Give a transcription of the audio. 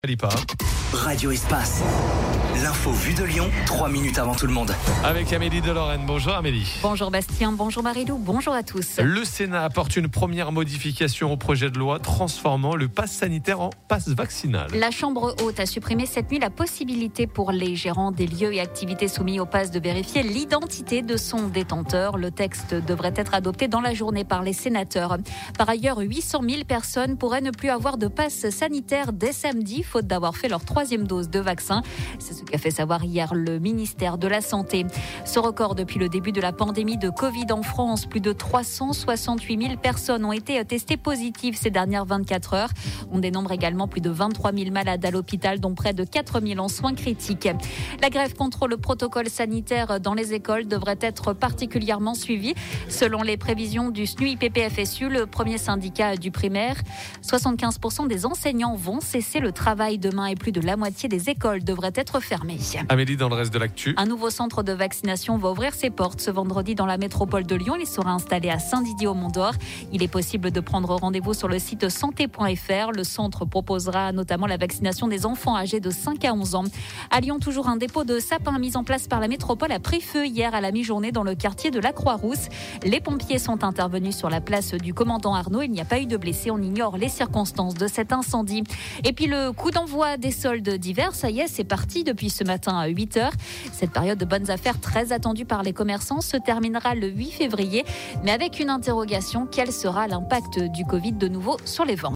Lipa. Radio Espace. L'info vue de Lyon, 3 minutes avant tout le monde. Avec Amélie de Lorraine. Bonjour Amélie. Bonjour Bastien, bonjour Marilou, bonjour à tous. Le Sénat apporte une première modification au projet de loi transformant le pass sanitaire en pass vaccinal. La Chambre haute a supprimé cette nuit la possibilité pour les gérants des lieux et activités soumis au pass de vérifier l'identité de son détenteur. Le texte devrait être adopté dans la journée par les sénateurs. Par ailleurs, 800 000 personnes pourraient ne plus avoir de pass sanitaire dès samedi, faute d'avoir fait leur 3e dose de vaccin. C'est ce qu'a fait savoir hier le ministère de la Santé. Ce record depuis le début de la pandémie de Covid en France, plus de 368 000 personnes ont été testées positives ces dernières 24 heures. On dénombre également plus de 23 000 malades à l'hôpital, dont près de 4 000 en soins critiques. La grève contre le protocole sanitaire dans les écoles devrait être particulièrement suivie. Selon les prévisions du SNUIPP-FSU, le premier syndicat du primaire, 75% des enseignants vont cesser le travail demain et plus de la moitié des écoles devraient être fermées. Amélie, dans le reste de l'actu. Un nouveau centre de vaccination va ouvrir ses portes ce vendredi dans la métropole de Lyon. Il sera installé à Saint-Didier-au-Mont-d'Or. Il est possible de prendre rendez-vous sur le site santé.fr. Le centre proposera notamment la vaccination des enfants âgés de 5 à 11 ans. À Lyon, toujours un dépôt de sapins mis en place par la métropole a pris feu hier à la mi-journée dans le quartier de la Croix-Rousse. Les pompiers sont intervenus sur la place du commandant Arnaud. Il n'y a pas eu de blessés. On ignore les circonstances de cet incendie. Et puis le coup d'envoi des soldes d'hiver, ça y est, c'est parti depuis ce matin à 8h. Cette période de bonnes affaires très attendue par les commerçants se terminera le 8 février. Mais avec une interrogation, quel sera l'impact du Covid de nouveau sur les ventes ?